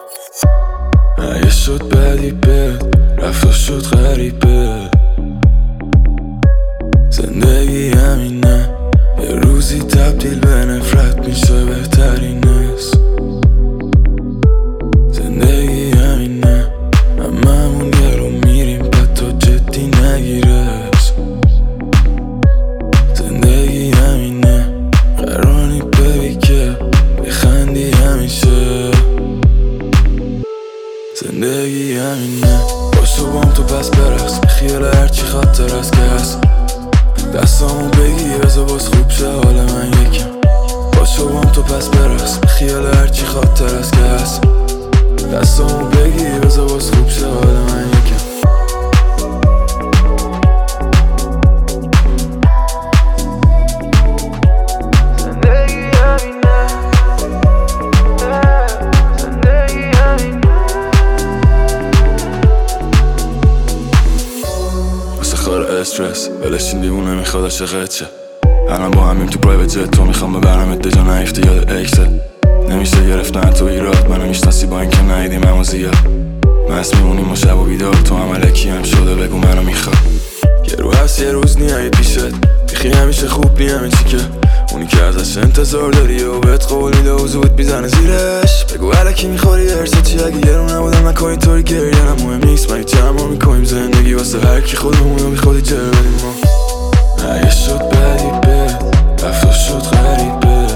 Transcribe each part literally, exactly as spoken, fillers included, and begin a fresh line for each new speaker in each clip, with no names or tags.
اگه شد بدی بد رفت و شد غریبه، زندگی همینه، یه روزی تبدیل به نفرت میشه بهترین است. زندگی همینه، هممون یه رو میریم بعد تو جدی نگیرش. زندگی همینه، قراری ببی که بخندی همیشه. زندگی همینه، باشو بام تو پس برقص، خیال هرچی خاطر است که هست. دستامو بگی بذار باز خوب شه حال من یکم. باشو بام تو پس برقص، خیال هرچی خاطر است که هست. دستامو بگی بذار باز خوب شه حال من یکم. استرس ولشین دیوونه میخواد عاشقت شه. الان با همیم تو پرایوت جت، تو میخوام ببرمت دجا نیفتی یاد اکست. نمیشه گرفتن تو ایراد، منو میشناسی با اینکه ندیدیم همو زیاد. مست میمونیم و شب و بیدار، تو هم علکی هم شده بگو منو میخواد. یه رو هست یه روز نیایی پیشت، بیخی همیشه خوب نی همین چی که اونی که ازش انتظار داری و بهت قول میده و زود میزنه زیرش. بگو علکی میخوری درسه چی، اگه یه رو نبودم نکن اینطوری گریه هم مهم نیست. ما هیچ همه میکنیم زندگی واسه هرکی خودمونو بی خودی جر بدیم ما. اگه شد بدی بد رفت و شد غریبه،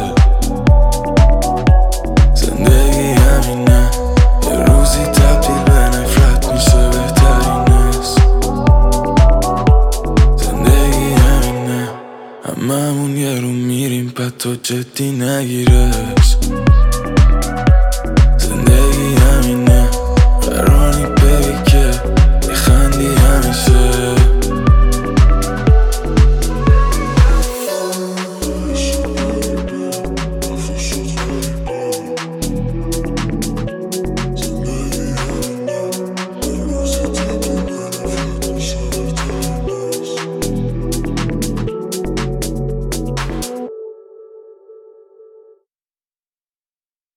زندگی همینه، یه روزی تبدیل به نفرت میشه بهترین است. زندگی همینه، هممون یه رو میریم بعد تو جدی نگیرش.